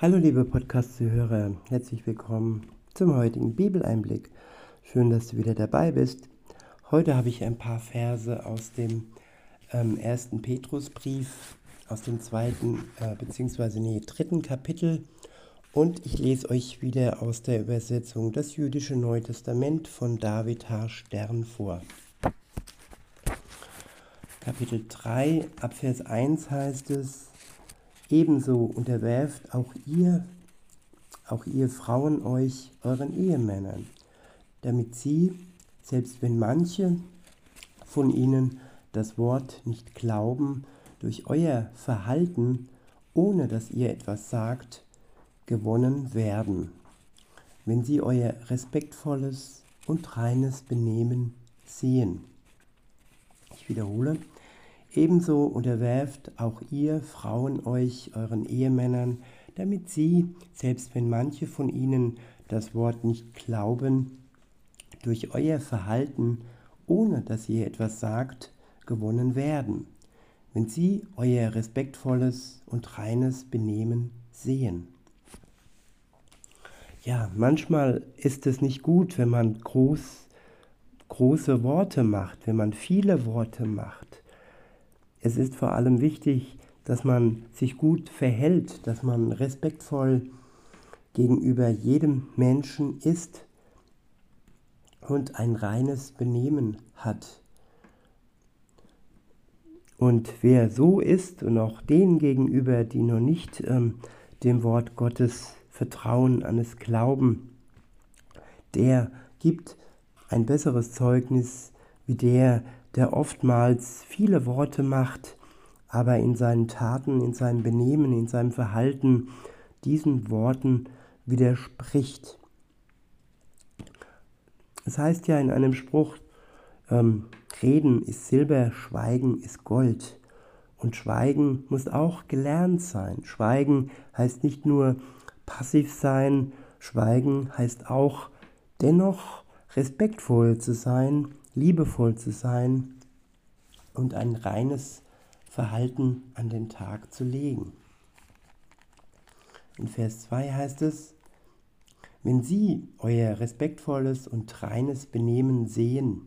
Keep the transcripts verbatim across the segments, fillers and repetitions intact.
Hallo liebe Podcast-Zuhörer, herzlich willkommen zum heutigen Bibeleinblick. Schön, dass du wieder dabei bist. Heute habe ich ein paar Verse aus dem ähm, ersten Petrusbrief, aus dem zweiten äh, bzw. nee, dritten Kapitel, und ich lese euch wieder aus der Übersetzung Das jüdische Neue Testament von David H. Stern vor. Kapitel drei, ab Vers eins heißt es: Ebenso unterwerft auch ihr Auch ihr Frauen euch euren Ehemännern, damit sie, selbst wenn manche von ihnen das Wort nicht glauben, durch euer Verhalten, ohne dass ihr etwas sagt, gewonnen werden, wenn sie euer respektvolles und reines Benehmen sehen. Ich wiederhole: Ebenso unterwerft auch ihr Frauen euch euren Ehemännern, damit sie, selbst wenn manche von ihnen das Wort nicht glauben, durch euer Verhalten, ohne dass ihr etwas sagt, gewonnen werden, wenn sie euer respektvolles und reines Benehmen sehen. Ja, manchmal ist es nicht gut, wenn man groß, große Worte macht, wenn man viele Worte macht. Es ist vor allem wichtig, dass man sich gut verhält, dass man respektvoll gegenüber jedem Menschen ist und ein reines Benehmen hat. Und wer so ist und auch denen gegenüber, die noch nicht ähm, dem Wort Gottes vertrauen, an es glauben, der gibt ein besseres Zeugnis wie der, der oftmals viele Worte macht, aber in seinen Taten, in seinem Benehmen, in seinem Verhalten diesen Worten widerspricht. Es heißt ja in einem Spruch, ähm, Reden ist Silber, Schweigen ist Gold. Und Schweigen muss auch gelernt sein. Schweigen heißt nicht nur passiv sein, Schweigen heißt auch dennoch respektvoll zu sein, liebevoll zu sein und ein reines Verhalten an den Tag zu legen. In Vers zwei heißt es: Wenn sie euer respektvolles und reines Benehmen sehen,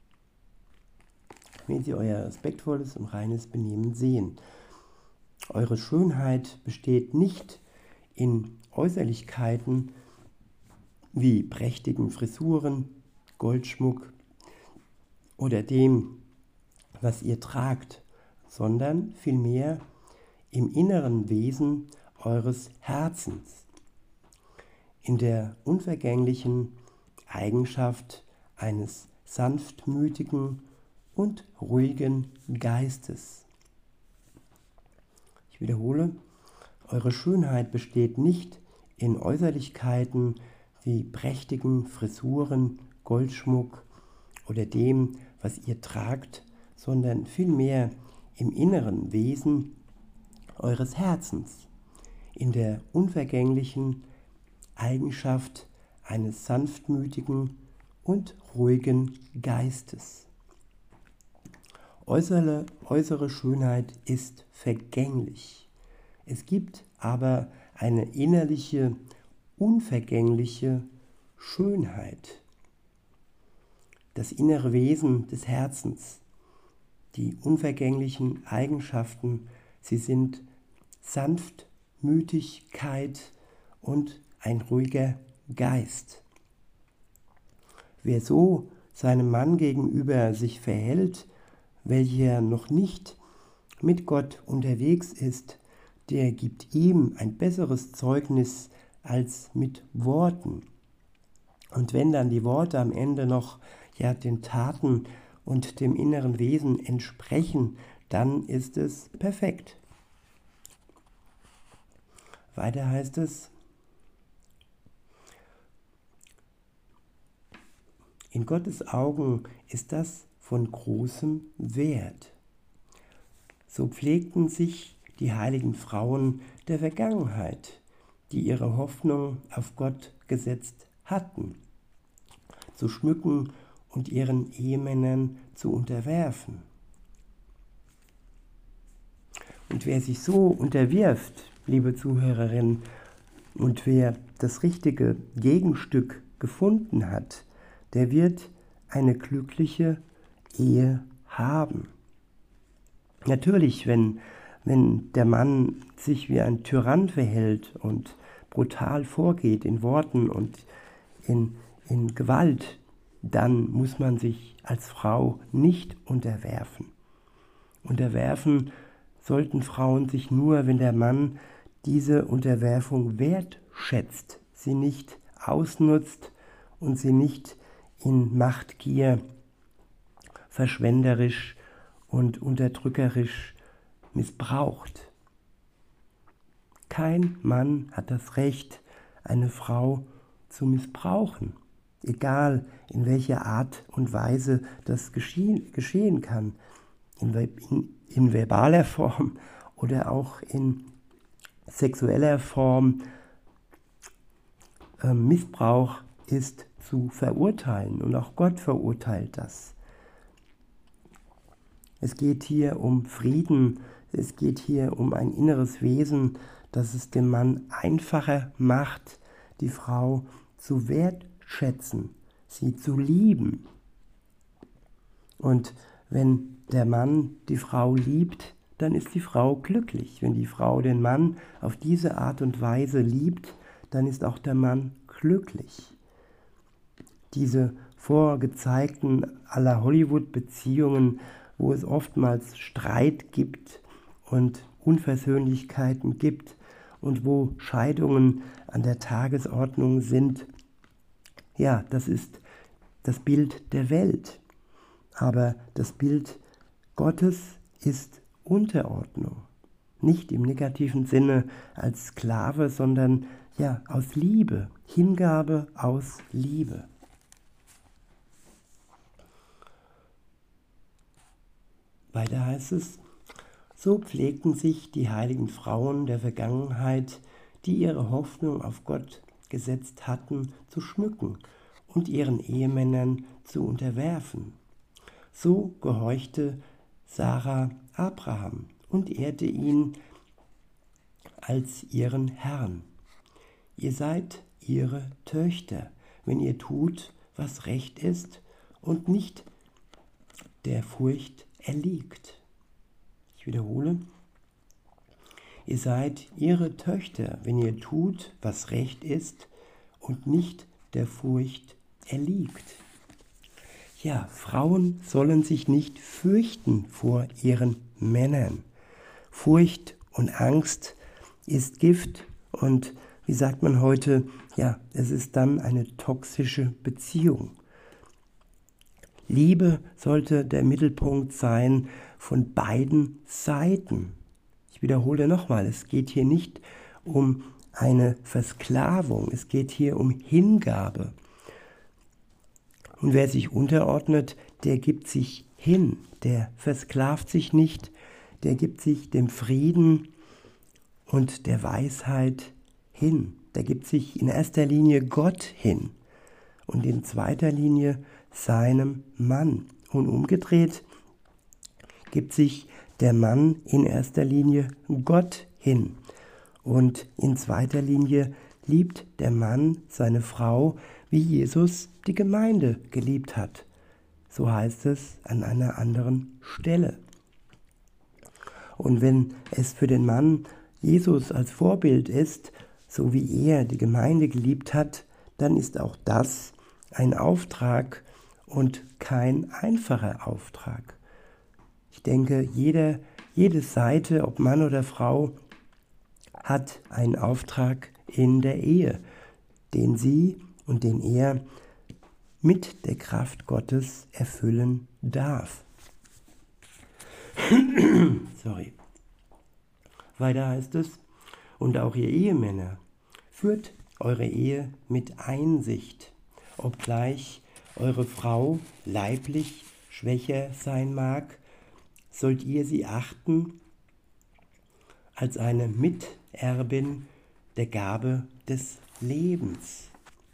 wenn sie euer respektvolles und reines Benehmen sehen. Eure Schönheit besteht nicht in Äußerlichkeiten wie prächtigen Frisuren, Goldschmuck oder dem, was ihr tragt, sondern vielmehr im inneren Wesen eures Herzens, in der unvergänglichen Eigenschaft eines sanftmütigen und ruhigen Geistes. Ich wiederhole: Eure Schönheit besteht nicht in Äußerlichkeiten wie prächtigen Frisuren, Goldschmuck oder dem, was ihr tragt, sondern vielmehr im inneren Wesen eures Herzens, in der unvergänglichen Eigenschaft eines sanftmütigen und ruhigen Geistes. Äußere, äußere Schönheit ist vergänglich. Es gibt aber eine innerliche, unvergängliche Schönheit. Das innere Wesen des Herzens, die unvergänglichen Eigenschaften, sie sind Sanftmütigkeit und ein ruhiger Geist. Wer so seinem Mann gegenüber sich verhält, welcher noch nicht mit Gott unterwegs ist, der gibt ihm ein besseres Zeugnis als mit Worten. Und wenn dann die Worte am Ende noch ja den Taten und dem inneren Wesen entsprechen, dann ist es perfekt. Weiter heißt es: In Gottes Augen ist das von großem Wert. So pflegten sich die heiligen Frauen der Vergangenheit, die ihre Hoffnung auf Gott gesetzt hatten, zu schmücken und ihren Ehemännern zu unterwerfen. Und wer sich so unterwirft, liebe Zuhörerin, Und wer das richtige Gegenstück gefunden hat, der wird eine glückliche Ehe haben. Natürlich, wenn, wenn der Mann sich wie ein Tyrann verhält und brutal vorgeht in Worten und in, in Gewalt, dann muss man sich als Frau nicht unterwerfen. Unterwerfen sollten Frauen sich nur, wenn der Mann diese Unterwerfung wertschätzt, sie nicht ausnutzt und sie nicht in Machtgier verschwenderisch und unterdrückerisch missbraucht. Kein Mann hat das Recht, eine Frau zu missbrauchen, egal in welcher Art und Weise das geschehen, geschehen kann, in, in, in verbaler Form oder auch in sexueller Form. äh, Missbrauch ist zu verurteilen und auch Gott verurteilt das. Es geht hier um Frieden, es geht hier um ein inneres Wesen, das es dem Mann einfacher macht, die Frau zu wertschätzen, sie zu lieben. Und wenn der Mann die Frau liebt, dann ist die Frau glücklich. Wenn die Frau den Mann auf diese Art und Weise liebt, dann ist auch der Mann glücklich. Diese vorgezeigten à la Hollywood-Beziehungen, wo es oftmals Streit gibt und Unversöhnlichkeiten gibt und wo Scheidungen an der Tagesordnung sind, ja, das ist das Bild der Welt. Aber das Bild Gottes ist Unterordnung. Nicht im negativen Sinne als Sklave, sondern ja, aus Liebe, Hingabe aus Liebe. Weiter heißt es, so pflegten sich die heiligen Frauen der Vergangenheit, die ihre Hoffnung auf Gott gesetzt hatten, zu schmücken und ihren Ehemännern zu unterwerfen. So gehorchte Sarah Abraham und ehrte ihn als ihren Herrn. Ihr seid ihre Töchter, wenn ihr tut, was recht ist und nicht der Furcht erliegt. Ich wiederhole. Ihr seid ihre Töchter, wenn ihr tut, was recht ist und nicht der Furcht erliegt. Ja, Frauen sollen sich nicht fürchten vor ihren Männern. Furcht und Angst ist Gift und wie sagt man heute, ja, es ist dann eine toxische Beziehung. Liebe sollte der Mittelpunkt sein von beiden Seiten. Ich wiederhole nochmal, es geht hier nicht um eine Versklavung, es geht hier um Hingabe. Und wer sich unterordnet, der gibt sich hin, der versklavt sich nicht, der gibt sich dem Frieden und der Weisheit hin. Der gibt sich in erster Linie Gott hin und in zweiter Linie seinem Mann. Und umgedreht gibt sich der Mann in erster Linie Gott hin. Und in zweiter Linie liebt der Mann seine Frau, wie Jesus die Gemeinde geliebt hat. So heißt es an einer anderen Stelle. Und wenn es für den Mann Jesus als Vorbild ist, so wie er die Gemeinde geliebt hat, dann ist auch das ein Auftrag und kein einfacher Auftrag. Ich denke, jede, jede Seite, ob Mann oder Frau, hat einen Auftrag in der Ehe, den sie und den er mit der Kraft Gottes erfüllen darf. Sorry. Weiter heißt es, und auch ihr Ehemänner, führt eure Ehe mit Einsicht, obgleich eure Frau leiblich schwächer sein mag, sollt ihr sie achten als eine Miterbin der Gabe des Lebens.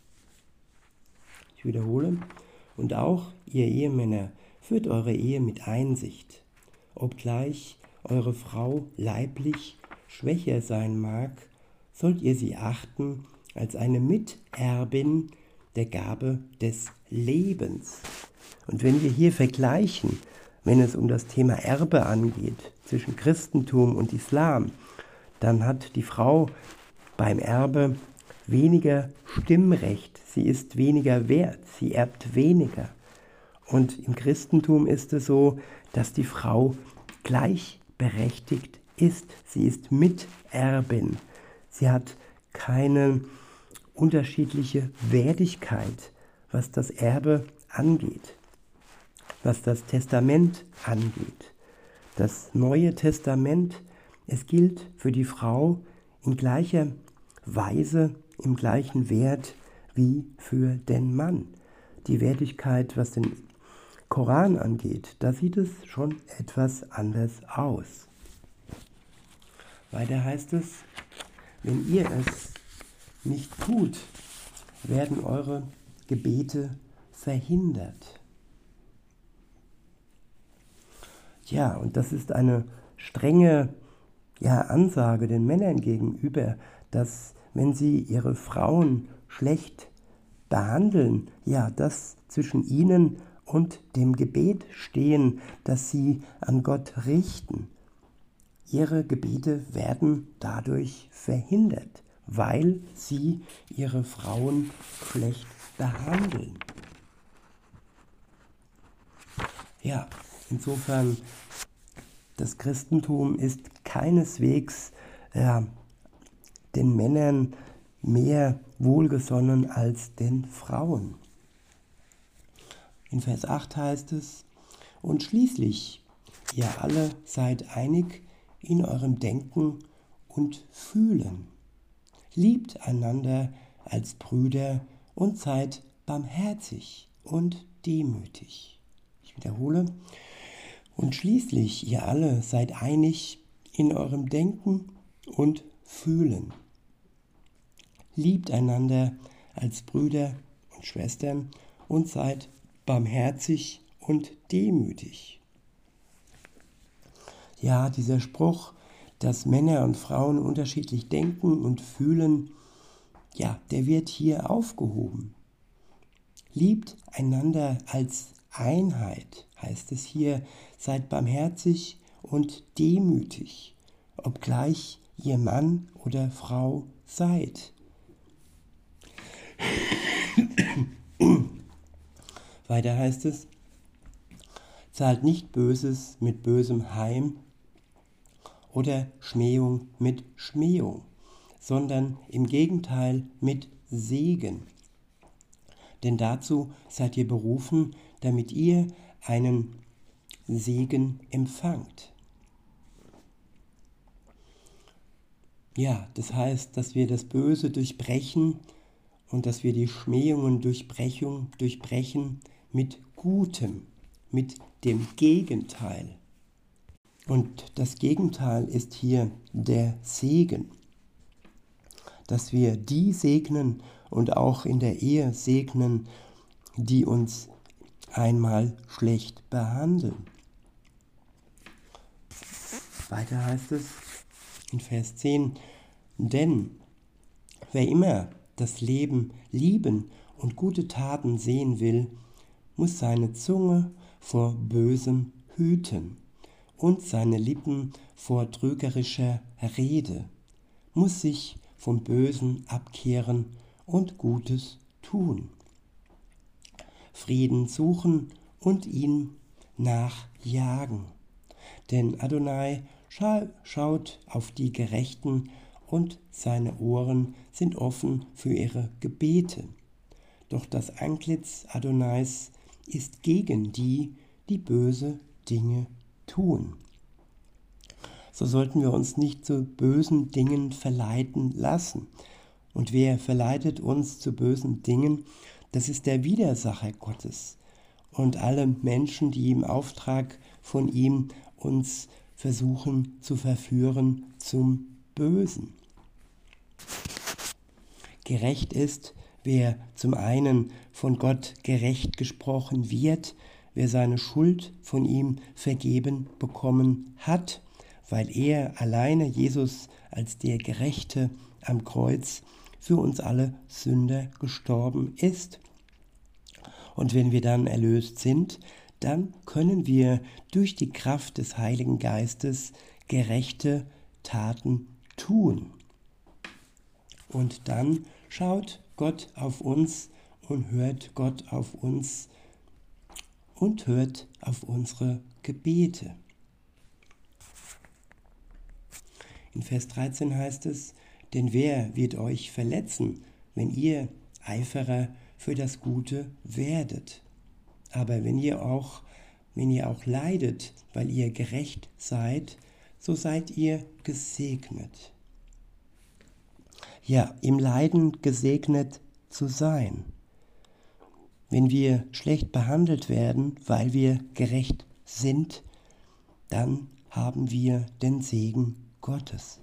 Ich wiederhole, und auch ihr Ehemänner, führt eure Ehe mit Einsicht, obgleich eure Frau leiblich schwächer sein mag, sollt ihr sie achten als eine Miterbin der Gabe des Lebens. Und wenn wir hier vergleichen, wenn es um das Thema Erbe angeht, zwischen Christentum und Islam, dann hat die Frau beim Erbe weniger Stimmrecht, sie ist weniger wert, sie erbt weniger. Und im Christentum ist es so, dass die Frau gleichberechtigt ist. Sie ist Miterbin. Sie hat keine unterschiedliche Wertigkeit, was das Erbe angeht, was das Testament angeht. Das Neue Testament, es gilt für die Frau in gleicher Weise, im gleichen Wert wie für den Mann. Die Wertigkeit, was den Koran angeht, da sieht es schon etwas anders aus. Weiter heißt es, wenn ihr es nicht tut, werden eure Gebete verhindert. Ja, und das ist eine strenge ja, Ansage den Männern gegenüber, dass wenn sie ihre Frauen schlecht behandeln, ja, dass zwischen ihnen und dem Gebet stehen, das sie an Gott richten. Ihre Gebete werden dadurch verhindert, weil sie ihre Frauen schlecht behandeln. Ja, insofern, das Christentum ist keineswegs äh, den Männern mehr wohlgesonnen als den Frauen. In Vers acht heißt es, und schließlich, ihr alle seid einig in eurem Denken und Fühlen. Liebt einander als Brüder und seid barmherzig und demütig. Ich wiederhole. Und schließlich, ihr alle seid einig in eurem Denken und Fühlen. Liebt einander als Brüder und Schwestern und seid barmherzig und demütig. Ja, dieser Spruch, dass Männer und Frauen unterschiedlich denken und fühlen, ja, der wird hier aufgehoben. Liebt einander als Einheit, heißt es hier, seid barmherzig und demütig, obgleich ihr Mann oder Frau seid. Weiter heißt es, zahlt nicht Böses mit Bösem heim oder Schmähung mit Schmähung, sondern im Gegenteil mit Segen. Denn dazu seid ihr berufen, damit ihr einen Segen empfangt. Ja, das heißt, dass wir das Böse durchbrechen und dass wir die Schmähungen durchbrechen, durchbrechen mit Gutem, mit dem Gegenteil. Und das Gegenteil ist hier der Segen. Dass wir die segnen und auch in der Ehe segnen, die uns einmal schlecht behandeln. Weiter heißt es in Vers zehn, denn wer immer das Leben lieben und gute Taten sehen will, muss seine Zunge vor Bösem hüten und seine Lippen vor trügerischer Rede, muss sich vom Bösen abkehren und Gutes tun. Frieden suchen und ihn nachjagen. Denn Adonai scha- schaut auf die Gerechten und seine Ohren sind offen für ihre Gebete. Doch das Antlitz Adonais ist gegen die, die böse Dinge tun. So sollten wir uns nicht zu bösen Dingen verleiten lassen. Und wer verleitet uns zu bösen Dingen, das ist der Widersacher Gottes. Und alle Menschen, die im Auftrag von ihm uns versuchen zu verführen zum Bösen. Gerecht ist, wer zum einen von Gott gerecht gesprochen wird, wer seine Schuld von ihm vergeben bekommen hat, weil er alleine Jesus als der Gerechte am Kreuz für uns alle Sünder gestorben ist. Und wenn wir dann erlöst sind, dann können wir durch die Kraft des Heiligen Geistes gerechte Taten tun. Und dann schaut Gott auf uns und hört Gott auf uns und hört auf unsere Gebete. In Vers dreizehn heißt es, denn wer wird euch verletzen, wenn ihr Eiferer für das Gute werdet? Aber wenn ihr auch, wenn ihr auch leidet, weil ihr gerecht seid, so seid ihr gesegnet. Ja, im Leiden gesegnet zu sein. Wenn wir schlecht behandelt werden, weil wir gerecht sind, dann haben wir den Segen Gottes.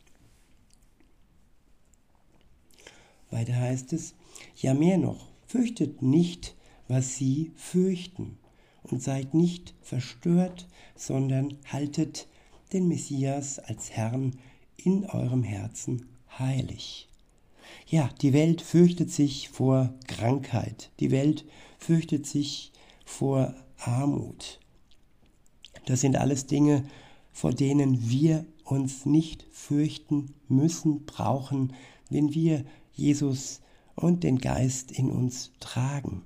Weiter heißt es, ja mehr noch, fürchtet nicht, was sie fürchten, und seid nicht verstört, sondern haltet den Messias als Herrn in eurem Herzen heilig. Ja, die Welt fürchtet sich vor Krankheit, die Welt fürchtet sich vor Armut. Das sind alles Dinge, vor denen wir uns nicht fürchten müssen, brauchen, wenn wir Jesus und den Geist in uns tragen.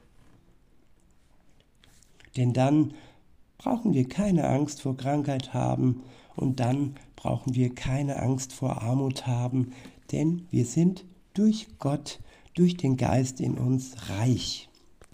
Denn dann brauchen wir keine Angst vor Krankheit haben und dann brauchen wir keine Angst vor Armut haben, denn wir sind durch Gott, durch den Geist in uns reich.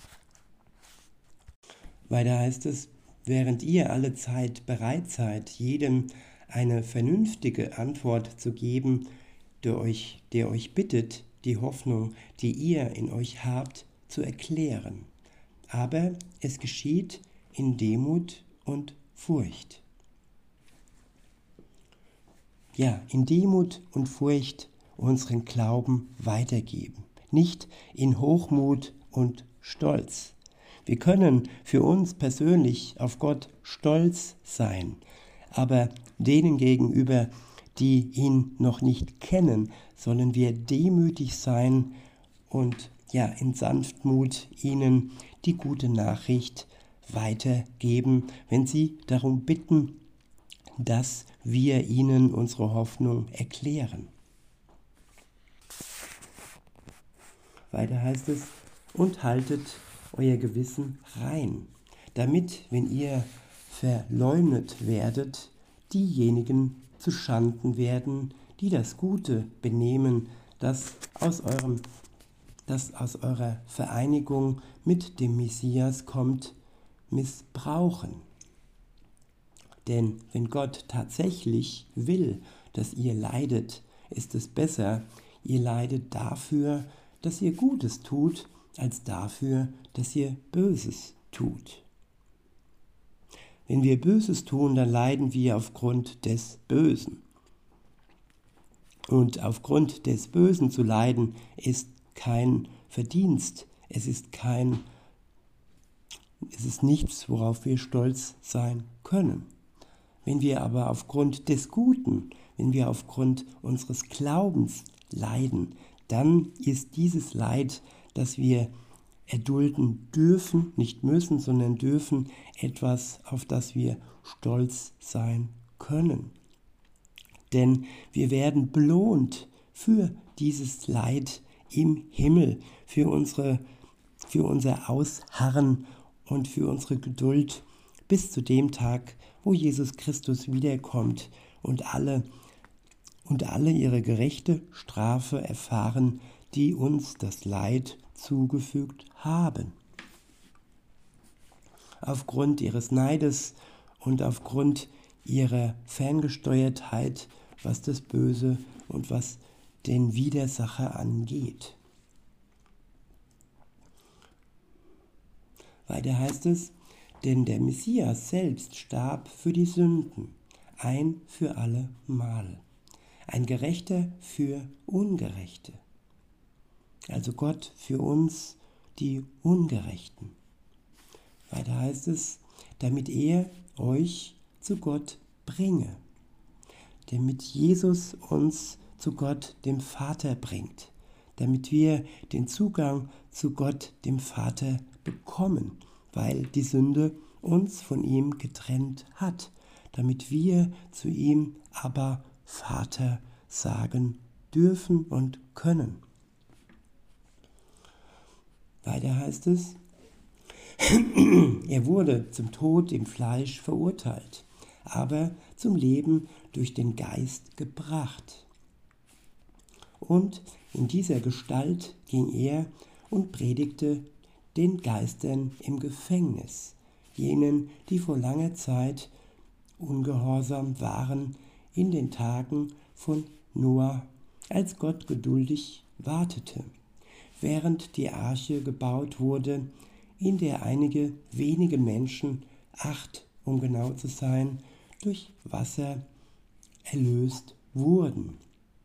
Weiter heißt es, während ihr alle Zeit bereit seid, jedem eine vernünftige Antwort zu geben, der euch, der euch bittet, die Hoffnung, die ihr in euch habt, zu erklären. Aber es geschieht in Demut und Furcht. Ja, in Demut und Furcht unseren Glauben weitergeben, nicht in Hochmut und Stolz. Wir können für uns persönlich auf Gott stolz sein, aber denen gegenüber, die ihn noch nicht kennen, sollen wir demütig sein und ja in Sanftmut ihnen die gute Nachricht weitergeben, wenn sie darum bitten, dass wir ihnen unsere Hoffnung erklären. Weiter heißt es, und haltet euer Gewissen rein, damit, wenn ihr verleumdet werdet, diejenigen zuschanden werden, die das gute Benehmen, das aus eurem, das aus eurer Vereinigung mit dem Messias kommt, missbrauchen. Denn wenn Gott tatsächlich will, dass ihr leidet, ist es besser, ihr leidet dafür, dass ihr Gutes tut, als dafür, dass ihr Böses tut. Wenn wir Böses tun, dann leiden wir aufgrund des Bösen. Und aufgrund des Bösen zu leiden, ist kein Verdienst, es ist kein, es ist nichts, worauf wir stolz sein können. Wenn wir aber aufgrund des Guten, wenn wir aufgrund unseres Glaubens leiden, dann ist dieses Leid, das wir erdulden dürfen, nicht müssen, sondern dürfen, etwas, auf das wir stolz sein können. Denn wir werden belohnt für dieses Leid im Himmel, für unsere, für unser Ausharren und für unsere Geduld bis zu dem Tag, wo Jesus Christus wiederkommt und alle, und alle ihre gerechte Strafe erfahren, die uns das Leid zugefügt haben. Aufgrund ihres Neides und aufgrund ihrer Ferngesteuertheit, was das Böse und was den Widersacher angeht. Weiter heißt es, denn der Messias selbst starb für die Sünden, ein für alle Mal, ein Gerechter für Ungerechte. Also Gott für uns, die Ungerechten. Weiter heißt es, damit er euch zu Gott bringe, damit Jesus uns zu Gott, dem Vater, bringt, damit wir den Zugang zu Gott, dem Vater, bekommen, weil die Sünde uns von ihm getrennt hat, damit wir zu ihm aber Vater sagen dürfen und können. Weiter heißt es, er wurde zum Tod im Fleisch verurteilt, aber zum Leben durch den Geist gebracht. Und in dieser Gestalt ging er und predigte den Geistern im Gefängnis, jenen, die vor langer Zeit ungehorsam waren in den Tagen von Noah, als Gott geduldig wartete, während die Arche gebaut wurde, in der einige wenige Menschen, acht um genau zu sein, durch Wasser erlöst wurden.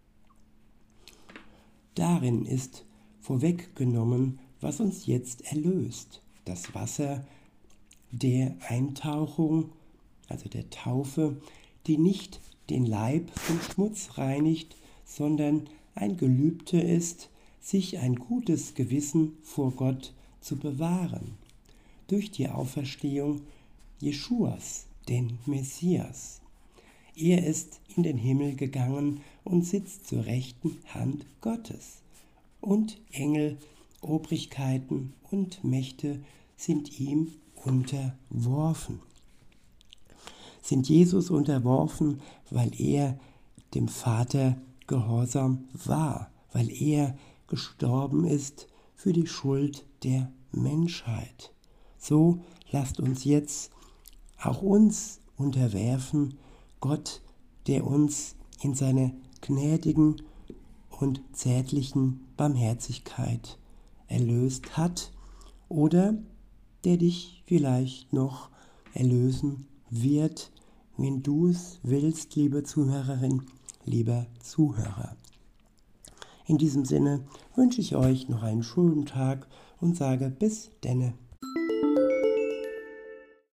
Darin ist vorweggenommen, was uns jetzt erlöst. Das Wasser der Eintauchung, also der Taufe, die nicht den Leib vom Schmutz reinigt, sondern ein Gelübde ist, sich ein gutes Gewissen vor Gott zu bewahren. Durch die Auferstehung Jeschuas, den Messias. Er ist in den Himmel gegangen und sitzt zur rechten Hand Gottes. Und Engel, Obrigkeiten und Mächte sind ihm unterworfen. Sind Jesus unterworfen, weil er dem Vater gehorsam war, weil er gestorben ist für die Schuld der Menschheit. So lasst uns jetzt auch uns unterwerfen, Gott, der uns in seiner gnädigen und zärtlichen Barmherzigkeit erlöst hat oder der dich vielleicht noch erlösen wird, wenn du es willst, liebe Zuhörerin, lieber Zuhörer. In diesem Sinne wünsche ich euch noch einen schönen Tag und sage bis denne.